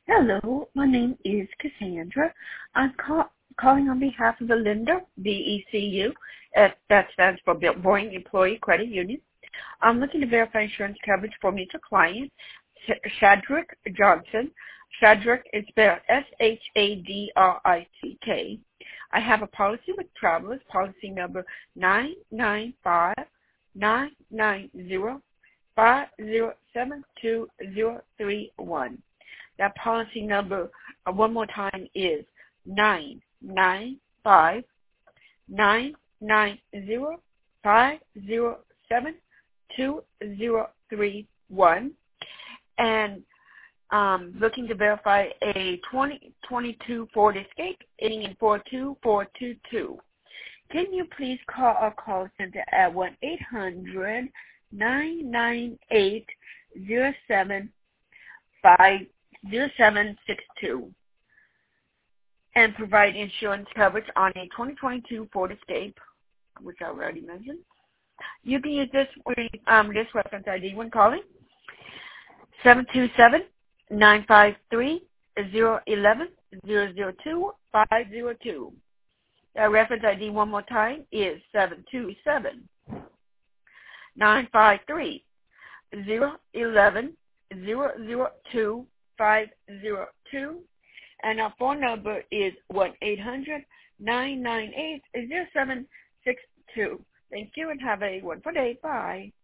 Hello, my name is Cassandra. I'm calling on behalf of the lender, BECU. That stands for Boeing Employee Credit Union. I'm looking to verify insurance coverage for mutual client, Shadrick Johnson. Shadrick is spelled Shadrick. I have a policy with Travelers, policy number 995-990-5072031. That policy number, one more time, is 995-990-5072031. And looking to verify a 2022 Ford Escape ending in 42422. Can you please call our call center at 1-800-998-0762 and provide insurance coverage on a 2022 Ford Escape, which I already mentioned. You can use this reference ID when calling, 727-953-011-002-502. That reference ID one more time is 727-953-011-002-502. And our phone number is 1-800-998-0762. Thank you and have a wonderful day. Bye.